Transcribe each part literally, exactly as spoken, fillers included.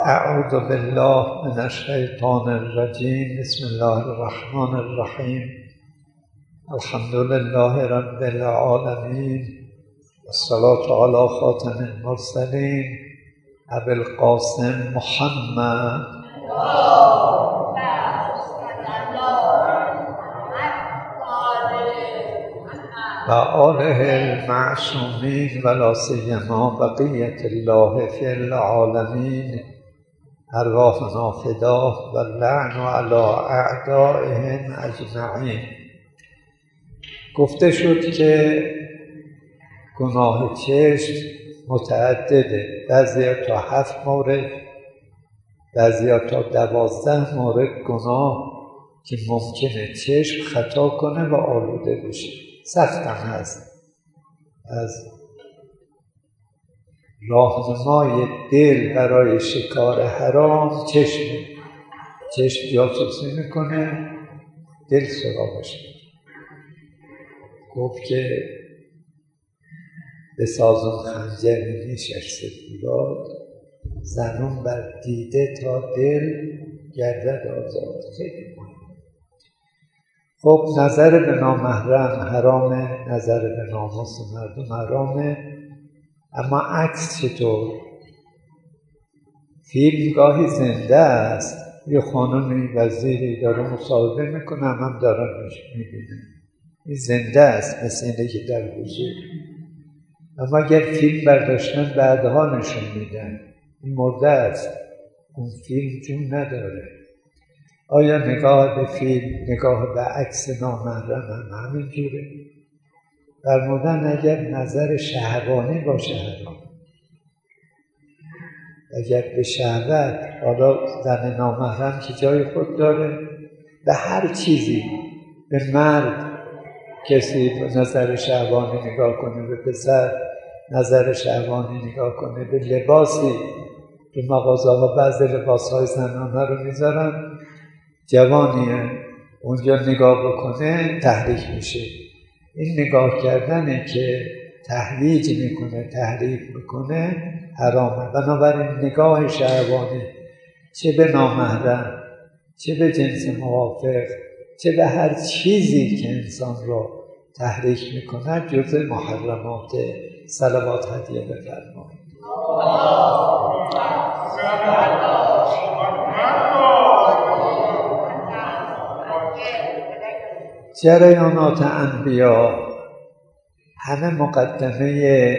اعوذ بالله من الشیطان الرجیم. بسم الله الرحمن الرحیم. الحمد لله رب العالمین والصلاة علی خاتم المرسلین ابی القاسم محمد و آله المعصومین و لا سیما بقیة الله فی العالمین. ارواحنا فداه و اللعن علی اعدائهم اجمعین. گفته شد که گناه چشم متعدده، بعضی تا هفت مورد، بعضی تا دوازده مورد گناه که ممکنه چشم خطا کنه و آلوده بشه. سخت هم هست. از راهنمای دل برای شکار حرام چشم چشم جاسوسی میکنه، دل سراغش. گفت که به سازون خنجری نیشش سفولاد، زنون بر دیده تا دل گردد آزاد. خیلی مهم. خب نظر به نامحرم حرامه، نظر به ناموس مردم حرامه. اما عکس چطور؟ فیلم گاهی زنده است، یه خانمی وزیری داره مصاحبه میکنه، هم, هم دارن میبینه، این زنده است مثل اینه که در حضور. اما اگر فیلم برداشتن بعدها نشون میدن این مرده است، اون فیلم جون نداره. آیا نگاه به فیلم، نگاه به عکس نامحرم هم همین جوره؟ فرمودن اگر نظر شهوانی باشه حرام، اگر به شهوت، حالا زن نامحرم که جای خود داره، به هر چیزی، به مرد کسی نظر شهوانی نگاه کنه، به پسر نظر شهوانی نگاه کنه، به لباسی که مغازه ها بعض لباس های زنانه رو میذارن، جوانیه اونجا نگاه بکنه تحریک میشه. این نگاه کردنه که تهییج میکنه، تحریف میکنه، حرامه. بنابراین نگاه شهوانی چه به نامحرم، چه به جنس موافق، چه به هر چیزی که انسان رو تحریک میکنه جزء محرمات. صلوات هدیه بفرمایید. جریانات انبیا همه مقدمه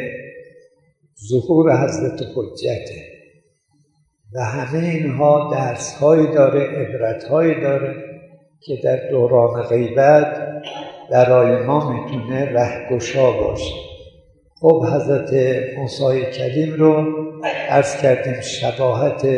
ظهور حضرت حجته و همه اینها درس‌هایی داره، عبرت‌هایی داره که در دوران غیبت برای ما میتونه رهگشا باشه. خب حضرت موسی کلیم رو عرض کردیم، شباهت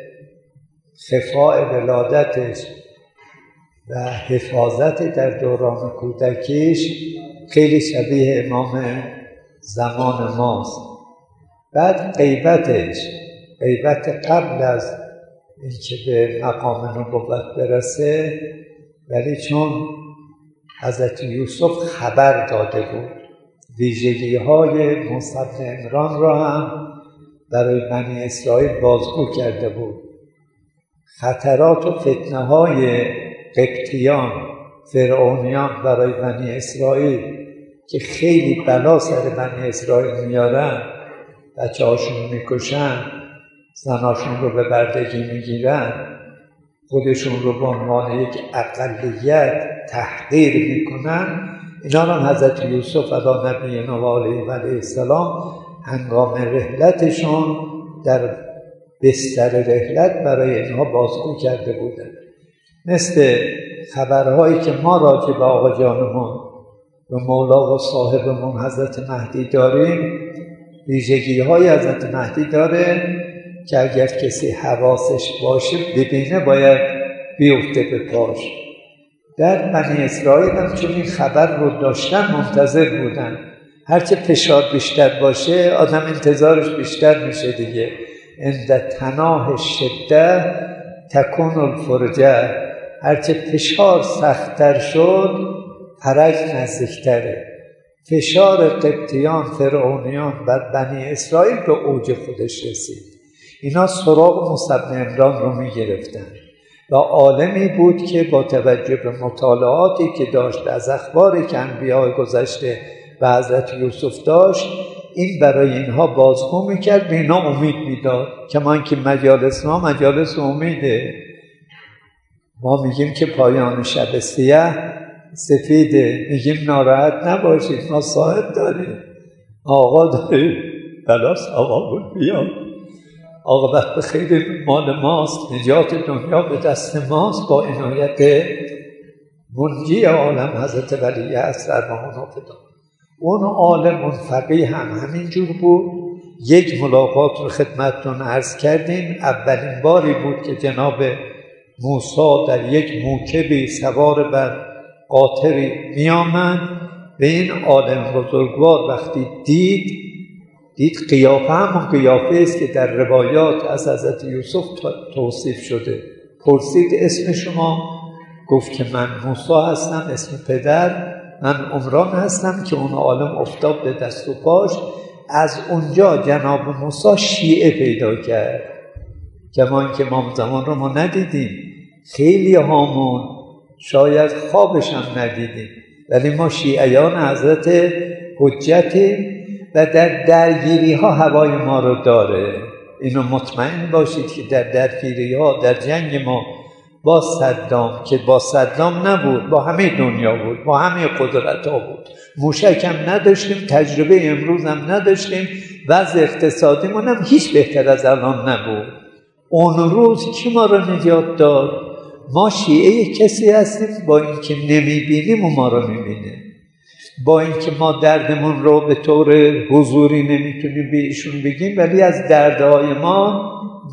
خفاء ولادتش و حفاظت در دوران کودکیش خیلی شبیه امام زمان ماست. بعد غیبتش، غیبت قبل از اینکه به مقام نبوت برسه، ولی چون حضرت یوسف خبر داده بود، ویژگی های موسی بن عمران را هم برای بنی اسرائیل بازگو کرده بود. خطرات و فتنه های قبطیان، فرعونیان برای بنی اسرائیل که خیلی بلا سر بنی اسرائیل میارن، بچه هاشون میکشن، زناشون رو به بردگی میگیرن، خودشون رو به عنوان یک اقلیت تحقیر میکنن. اینا هم حضرت یوسف علی نبینا و علیه السلام هنگام رحلتشون در بستر رحلت برای اینها بازگو کرده بودن. مثل خبرهایی که ما راجع به آقا جانمون و مولا و صاحبمون حضرت مهدی داریم، ویژگی های حضرت مهدی داره که اگر کسی حواسش باشه ببینه باید بیفته به پاش. در بنی اسرائیل هم چون این خبر رو داشتن منتظر بودن. هرچه فشار بیشتر باشه آدم انتظارش بیشتر میشه دیگه. عند تناه شده تکون الفرجه. هرچه فشار سخت‌تر شد فرج نزدیکتره. فشار قبطیان، فرعونیان بر بنی اسرائیل به اوج خودش رسید. اینا سراغ موسی بن عمران رو می گرفتن و عالمی بود که با توجه به مطالعاتی که داشت از اخباری که انبیاء گذشته و حضرت یوسف داشت، این برای اینها بازگو میکرد، به اینا امید میداد. کما اینکه مجالس ما مجالس امیده. ما میگیم که پایان شب سیاه سفیده، میگیم ناراحت نباشید، ما صاحب داریم، آقا داریم، بلاس آقا بود بیاد، عاقبت به خیر مال ماست، نجات دنیا به دست ماست، با عنایت منجی عالم حضرت ولی عصر ارواحنا فدا. اون عالم، اون فقیه هم همینجور بود. یک ملاقات رو خدمتتون عرض کردیم، اولین باری بود که جناب موسی در یک موکبی سوار بر قاطری می آمد و این عالم بزرگوار وقتی دید دید قیافه همون قیافه است که در روایات از حضرت یوسف توصیف شده. پرسید اسم شما؟ گفت که من موسی هستم، اسم پدر من عمران هستم، که اون عالم افتاد به دست و پاش. از اونجا جناب موسی شیعه پیدا کرد، کما اینکه ما زمان رو ما ندیدیم، خیلی هامون شاید خوابش هم ندیدیم، ولی ما شیعیان حضرت حجتیم و در درگیری ها هوای ما رو داره. اینو مطمئن باشید که در درگیری ها، در جنگ ما با صدام، که با صدام نبود، با همه دنیا بود، با همه قدرت ها بود، موشک هم نداشتیم، تجربه امروز هم نداشتیم، وضع اقتصادیمون هم هیچ بهتر از الان نبود. اون روز کی ما رو نجات داد؟ ما شیعه کسی هستیم با اینکه نمیبینیم و ما رو میبینه، با اینکه ما دردمون رو به طور حضوری نمیتونیم به ایشون بگیم، ولی از دردهای ما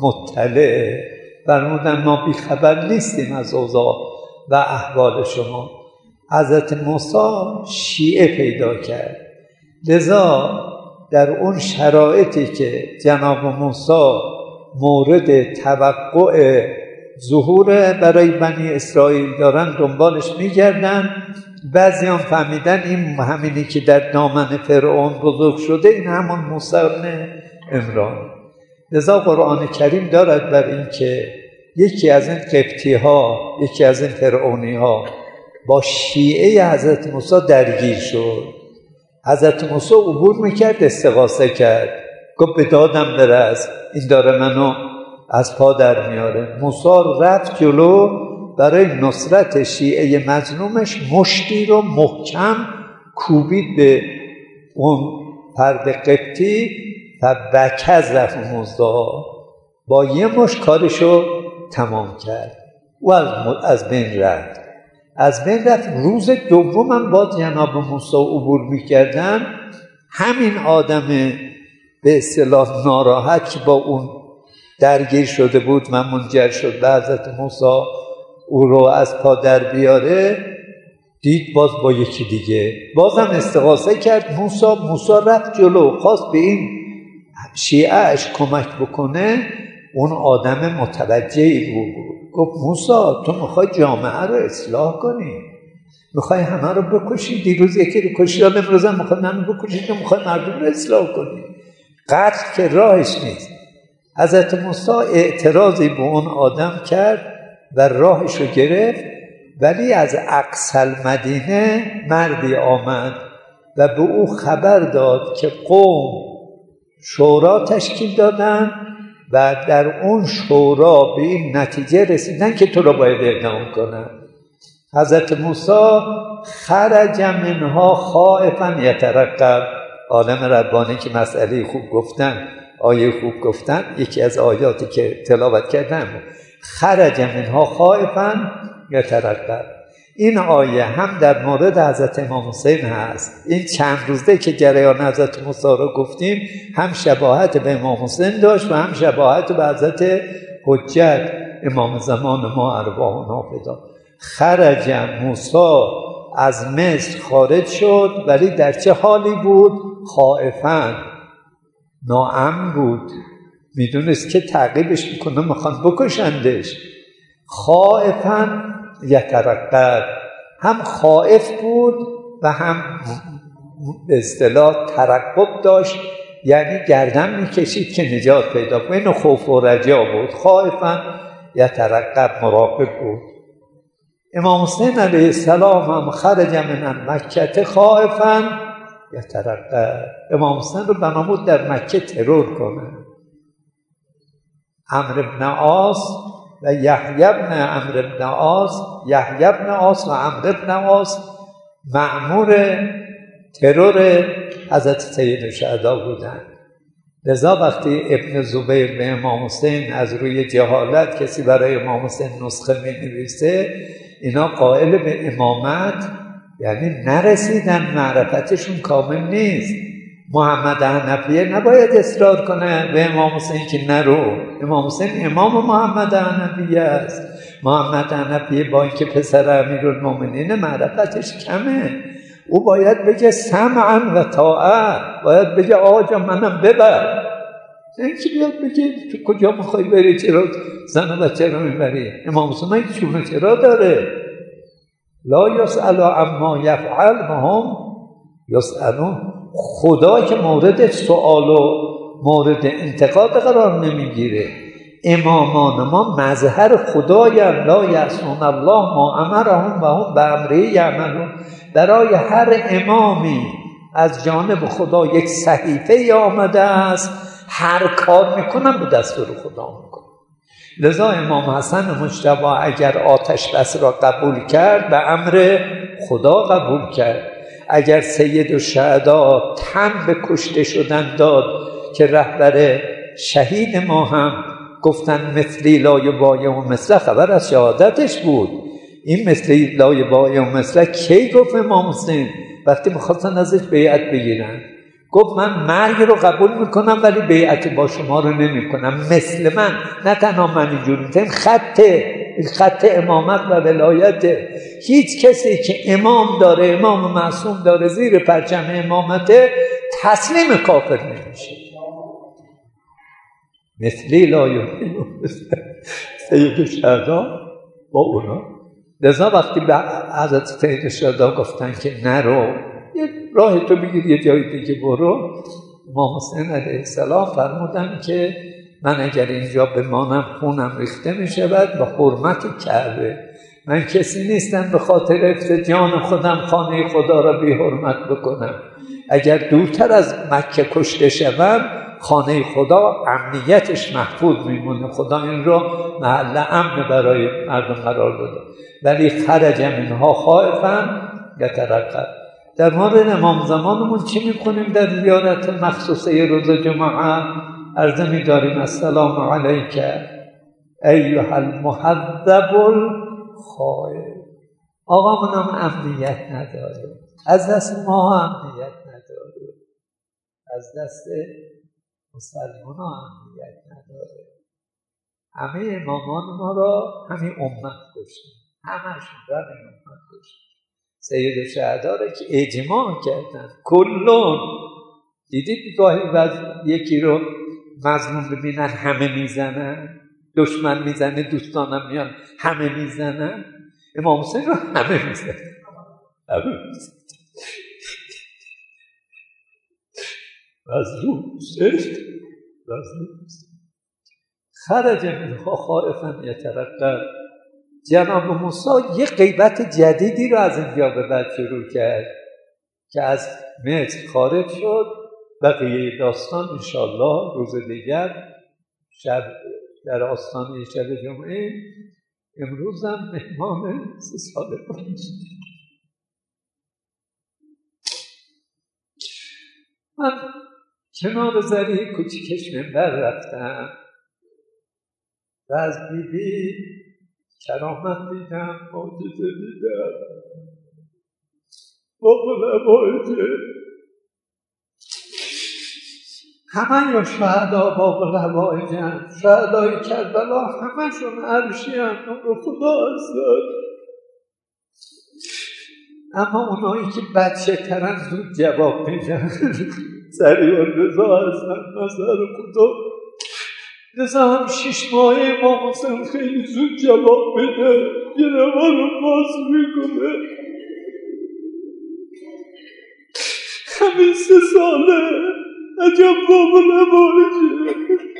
مطلع. فرمودن ما بیخبر نیستیم از اوضاع و احوال شما. حضرت موسی شیعه پیدا کرد. لذا در اون شرایطی که جناب موسی مورد توقع ظهور برای بنی اسرائیل دارن دنبالش میگردن، بعضی هم فهمیدن این همینی که در دامن فرعون بزرگ شده، این همون موسی بن عمران. لذا قرآن کریم دارد بر این که یکی از این قبطی ها، یکی از این فرعونی ها با شیعه حضرت موسی درگیر شد. حضرت موسی عبور میکرد، استغاثه کرد، گفت به دادم برس، این داره منو از پا در میاره. موسی رفت جلو، برای نصرت شیعه مظلومش مشتی رو محکم کوبید به اون فرد قبطی و بکز رفت موسی، با یه مشت کارشو تمام کرد و از بین رفت. از بین رفت. روز دوم هم باز جناب موسی عبور میکردن، همین آدم به اصطلاح ناراحت که با اون درگیر شده بود و منجر شد به حضرت موسی او رو از پا در بیاره، دید باز با یکی دیگه، بازم استغاثه کرد. موسی موسی رفت جلو، خواست به این شیعهش کمک بکنه. اون آدم متوجهی بود، گفت موسی تو میخوای جامعه رو اصلاح کنی، میخوای همه رو بکشی، دیروز یکی رو کشی، امروز هم میخوای منو بکشی، تو میخوای مردم رو اصلاح کنی، قتل که راهش نیست. حضرت موسی اعتراضی به اون آدم کرد و راهش رو گرفت، ولی از اقصی المدینه مردی آمد و به او خبر داد که قوم شورا تشکیل دادن و در اون شورا به این نتیجه رسیدن که تو رو باید اعدام کنن. حضرت موسی خرج منها خائفا یترقب. عالم ربانی که مسئله خوب گفتن، آیه خوب گفتن، یکی از آیاتی که تلاوت کردم، خرج منها خائفا یترقب. این آیه هم در مورد حضرت امام حسین هست. این چند روزه که جریان حضرت موسی رو گفتیم، هم شباهت به امام حسین داشت و هم شباهت به حضرت حجت امام زمان ما ارواحنا فدا. خرج موسی از مصر خارج شد، ولی در چه حالی بود؟ خائفاً، ناامن بود، میدونست که تعقیبش میکنه، میخوان بکشندش. خائفاً یترقب، هم خائف بود و هم به اصطلاح ترقب داشت یعنی گردن میکشید که نجات پیدا کنه. اینو خوف و رجا بود. خائفا یترقب، مراقب بود. امام حسین علیه السلام هم خرج من مکه خائفا یترقب. امام حسین رو بنامود در مکه ترور کنه. عمرو بن عاص و یحیی بن عمرو بن عاص، یحیی بن عاص و عمرو بن عاص مأمور ترور حضرت سید الشهدا بودند. لذا وقتی ابن زبیر به امام حسین از روی جهالت کسی برای امام حسین نسخه می نویسه، اینا قائل به امامت یعنی نرسیدن، معرفتشون کامل نیست. محمد حنفیه نباید اصرار کنه به امام حسین که نرو. امام حسین امام محمد حنفیه است. محمد حنفیه با اینکه پسر امیرالمومنین معرفتش کمه، او باید بگه سمعا و طاعه، باید بگه آقا جان منم ببر. اینکه بیاد بگه تو کجا میخوای بری، چرا زن و بچه رو میبری؟ امام حسین این چونه چرا داره؟ لا یسأل عما یفعل و هم یسألون. خدا که مورد سؤال و مورد انتقاد قرار نمیگیره. امامان ما مظهر خدایند. لا یعصون الله ما امرهم و هم بامره یعملون. برای هر امامی از جانب خدا یک صحیفه آمده است، هر کار میکنن به دستور خدا میکنن. لذا امام حسن مجتبی اگر آتش بس را قبول کرد به امر خدا قبول کرد. اگر سید الشهدا تن به کشته شدن داد که رهبر شهید ما هم گفتن مثلی لای بای و مثل، خبر از شهادتش بود. این مثلی لای بای و مثل کی گفت امام حسین؟ وقتی میخواستن ازش بیعت بگیرن گفت من مرگ رو قبول میکنم ولی بیعت با شما رو نمیکنم. مثل من، نه تنها من اینجور میتونم، خط خط امامت و ولایت. هیچ کسی که امام داره، امام معصوم داره زیر پرچم امامته، تسلیم کافر نمیشه. مثلی لایه سید الشهدا با اونا. لذا وقتی به حضرت سید الشهدا گفتن که نرو، یه راه تو بگیر یه جایی دیگه برو، امام حسین علیه السلام فرمودن که من اگر اینجا بمانم خونم ریخته می شود به حرمت کعبه. من کسی نیستم به خاطر حفظ جان خودم خانه خدا را بی حرمت بکنم. اگر دورتر از مکه کشته شوم خانه خدا امنیتش محفوظ میمونه. خدا این رو محل امن برای مردم قرار داده. ولی خرج منها خائفا یترقب. در مورد امام زمانمون چی میکنیم در زیارت مخصوصه روز جمعه؟ عرضه می‌داریم السلام علیک ایها المحذب الخائف. آقا منم امنیت نداره، از دست ما امنیت نداره، از دست مسلمان ها امنیت نداره. همه امامان ما را همین امت کشتن، همه‌شون را همین امت کشتن. سید الشهدا را که اجماع کردن کلون. دیدید گاهی وقت یکی رو مظلوم ببینن همه میزنن، دشمن میزنه دوستانم میان همه میزنن، امام حسین رو همه میزنن، همه میزنن. مظلوم شد، مظلوم شد. خرج منها خائفا یترقب. جناب موسی یه غیبت جدیدی رو از اینجا به بعد شروع کرد که از مصر خارج شد. بقیه داستان انشاءالله روز دیگر شب در آستانه شب جمعه. امروز هم مهمان سه ساله باشید. من کنار زری کوچیکش منبر رفتم و از بی بی کرامت دیدم، معجزه دیدم. با علمای همه یا شهدا با علمای جن، شهدای کربلا همه‌شون عرشی هم نور خدا هستن. اما اونایی که بچه ترن زود جواب میدن، سریع رضا هستن، مظهر خدا. لذا هم شش ماه امام حسین خیلی زود جواب میده، یه نما رو باز میکنه. همین سه ساله عجب بابا نباشه.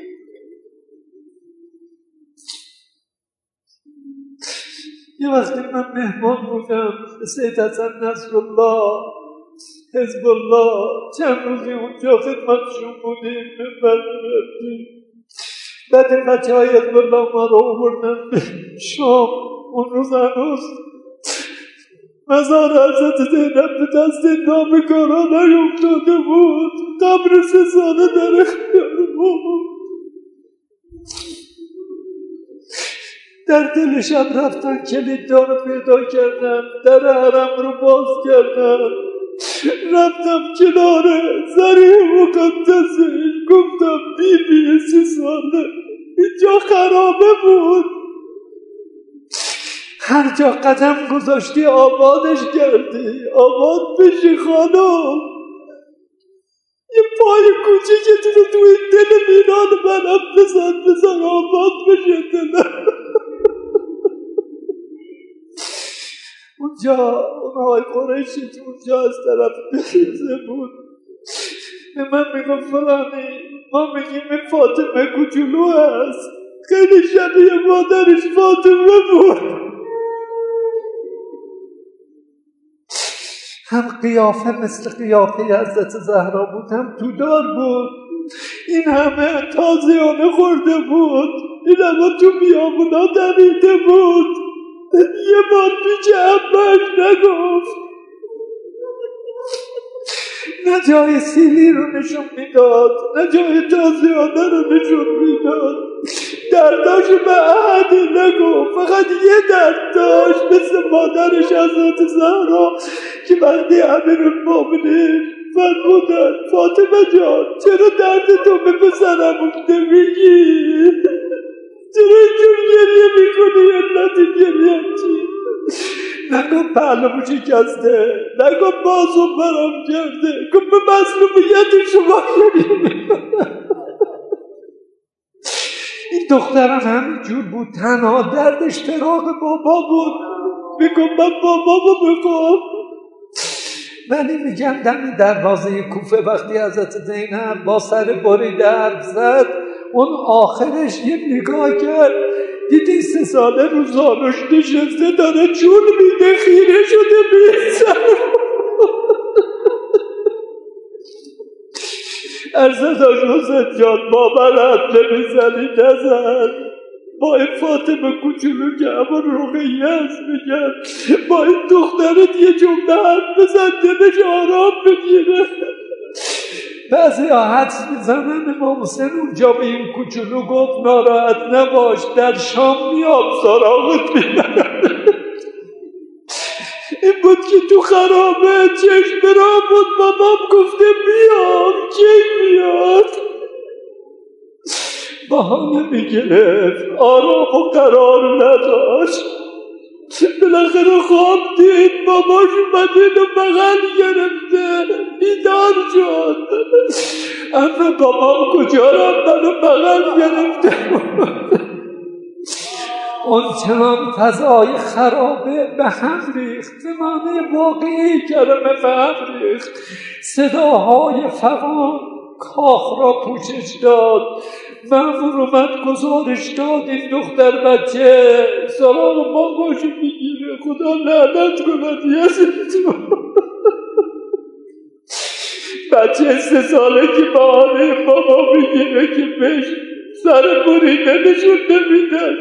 یه وقتی من مهمان بودم سید حسن نصرالله حزب الله، چند روزی اونجا خدمتشون بودیم، منبر می‌رفتیم. بعد این بچه های حزب الله ما رو آوردن به شام. اون روز هنوز مزار حضرت زینب به دست نابکاران نیفتاده بود. قبر سه ساله در اختیار ما بود. در دل شب رفتن کلیددار رو پیدا کردن، در حرم رو باز کردن. رفتم کنار ضریح مقدسش، گفتم بی بی سی ساله اینجا خرابه بود، هر جا قدم گذاشتی آبادش کردی، آباد بشی خانم. یه پای کوچیکتون رو توی دل میران منم بزن بزن آباد بشه دلم. اونجا اونهای قریشی تو اونجا از طرف بریزه بود، به من میگم فلانی، ما میگیم این فاطمه کوچولو هست، خیلی شبیه مادرش فاطمه بود. هم قیافه مثل قیافه حضرت زهرا بود، هم تودار بود. این همه تازیانه خورده بود، این همه تو بیابونا دویده بود. یه بار پیچ عمه‌اش نگفت، نه جای سیلی رو نشون میداد، نه جای تازیانه رو نشون میداد. درداش به احدی نگفت، فقط یه درد داشت مثل مادرش حضرت زهرا که وقتی امیرالمومنین فرمودن فاطمه جان چرا درد تو به پسرم نمیگی؟ چرا اینجور گریه میکنی؟ علتی گریه چی؟ نگم پهلومو شکسته، نگم بازو برم کرده، گم به مظلومیت شما گریه میکنم. این دخترم همینجور بود، تنها دردش فراق بابا بود. میگم من بابامو میخوام. ولی میگم دم دروازه کوفه وقتی حضرت زینب با سر بریده حرف زد، اون آخرش یه نگاه کرد، دیدی سه ساله رو زانوش نشسته داره چون میده، خیره شده بیزن. عرضه داشت حسین جان باورت نمیزنی نزن، با این فاطمه کوچولو که همون رقیه هست میگن با این دخترت یه جمله حرف بزن دلش آرام بگیره. بعضی ها حدس میزنن امام حسین اونجا به این کوچولو گفت ناراحت نباش، در شام میام سراغت میبرم. این بود که تو خرابه چشم را بود، بابام گفته بیام، کی بیاد؟ بهانه میگرفت، آرام و قرار نداشت. بالاخره خواب دید باباش اومده و بغل گرفته، بیدار شد. اما بابام کجا رفت؟ منو بغل گرفته. اون چنان فضای خرابه به هم ریخت، زمانه واقعی کرمه به هم ریخت. صداهای فغان کاخ را پوشش داد. مأمور اومد گزارش داد این دختر بچه سراغ باباشو میگیره، خدا لعنت کند یزیدو. بچه سه ساله که بهانه بابا میگیره که بهش سر بریده نشون نمیدن.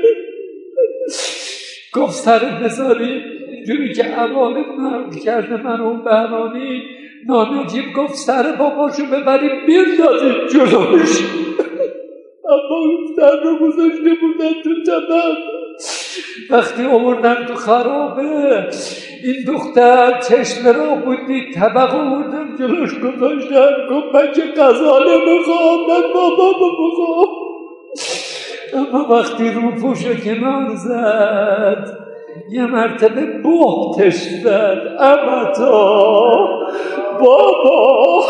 گفت سر بذاری اینجوری که عوارض نقل کرده مرحوم بهرانی، نانجیب گفت سر باباشو ببریم بیندازید جلوش. اما سر رو گذاشته بودن تو طبق. وقتی آوردن تو خرابه این دختر چشم را بودی، طبق آوردن جلوش گذاشتن، گفت من که غذا نمیخوام، من بابامو میخوام. اما وقتی رو پوشو کنار زد یه مرتبه بهتش زد، اما تا بابا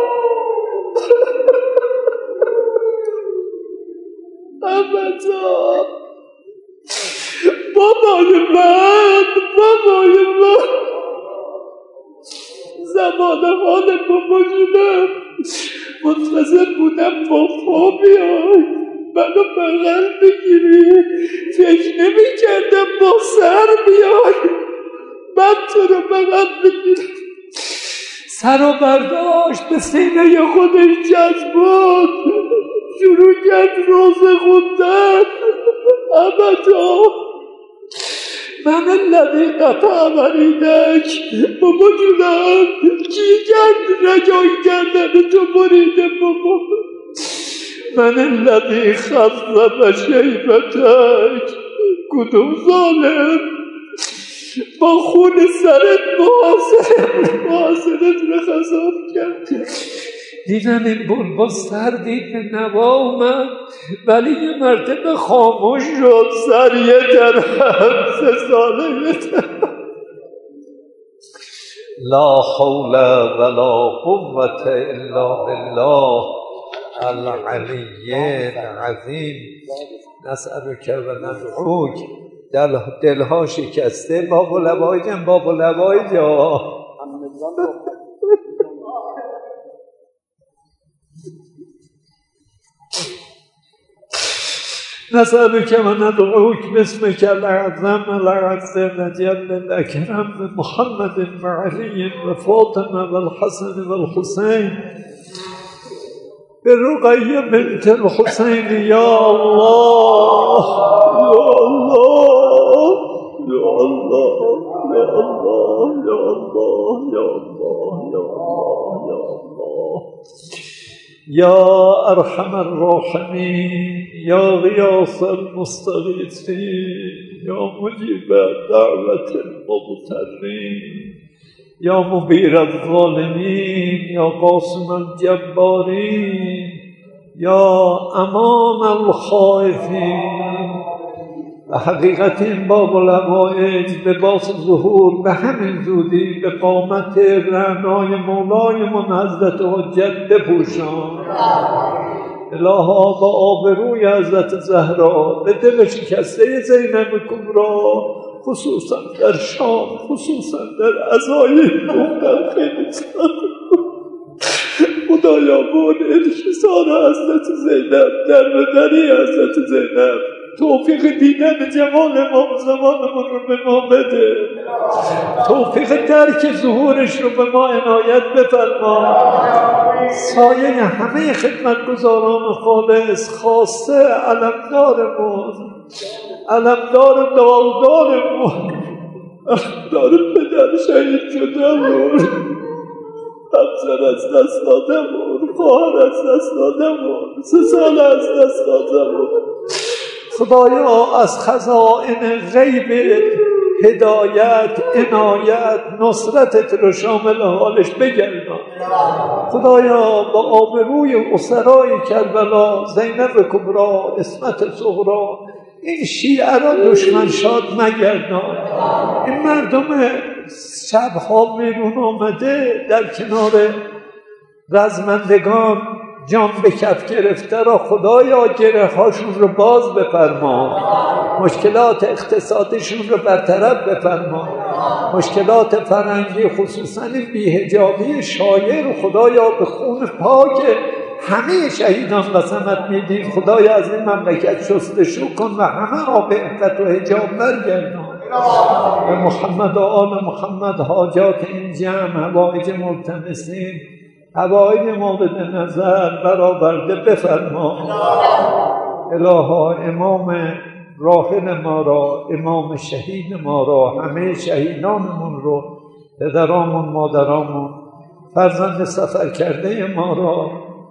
اما تا بابای من بابای من زمان حال بابا شدم. منتظر بودم با پا بیای منو بغل بگیری، فکر نمی کردم با سر بیای من تو رو بغل بگیرم. سر رو برداشت به سینه خودش جذبان، شروع کرد روزه خوندن. ابدا من الذی قطع بریدک، بابا جونم کی کرد رجای کردن تو بریده بابا؟ من الذی خضب شیبتک، کدوم ظالم با خون سرت محاصرت رو خضاب کرد. دیدم این بلبل سر دید به نوا اومد ولی یه مرتبه خاموش شد. سر یه طرف سه ساله یه طرف. لا حول ولا قوة الا بالله العلی العظیم. نسألک و ندعوک. دل دلها شکسته. باب و لبای جان، باب و لبای جان. نسألك وندعوك باسمك الأعظم الأعظم الجل الأكرم بمحمد وعلي وفاطمة والحسن والحسين برقية بنت الحسين. يا الله يا الله يا الله يا الله يا الله يا الله يا الله يا الله يا أرحم الراحمين يا غياث المستغيثين يا مجيب دعوة المضطرين يا مبير الظالمين يا قاسم الجبارين يا أمام الخائفين. و حقیقت این باب الهوایج به باس ظهور به همین زودی به قامت رعنای مولایمون حضرت حجت بپوشان. الها با آبروی حضرت زهرا به دل شکسته زینب کبرا، خصوصا در شام، خصوصا در عزای در خیلی سال خدایا بود انحصار حضرت زینب در بدنی حضرت زینب توفیق دیدن جمال امام زمانمون رو به ما بده، توفیق درک ظهورش رو به ما عنایت بفرما. سایه همه خدمتگزاران خالص، خاصه علمدارمون، علمدار دالدارمون، علمدار پدر شهید شدهمون، همسر از دست دادمون، خواهر از دست دادمون، سه سال از دست دادمون. خدایا از خزائن غیب هدایت، عنایت، نصرتت رو شامل حالش بگردان. خدایا با آبروی اسرای کربلا، زینب کبرا، عصمت صغرا، این شیعه را دشمن شاد مگردان. این مردم شبها بیرون آمده در کنار رزمندگان جان به کف گرفته را خدایا گره هاشون رو باز بفرما، مشکلات اقتصادیشون رو برطرف بفرما، مشکلات فرهنگی خصوصا بی‌حجابی شایع رو خدایا به خون پاک همه شهیدان قسمت میدیم. خدایا از این مملکت شستشو کن و همه را به عفت و حجاب برگردان. به محمد و آل محمد حاجات این جمع، حوائج ملتمسین، حوائج مورد نظر برآورده بفرما. الها امام راحل ما را، امام شهید ما را، همه شهیدانمون رو، پدرامون، مادرامون، فرزند سفر کرده ما را،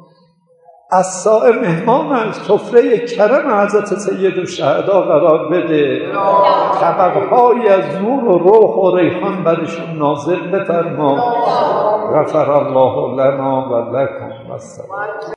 از سائر مهمان از سفره کرم حضرت سید الشهدا قرار بده. طبقهایی از نور و روح و ریحان برشون نازل بفرما. غفر الله لنا و لکم و السلام.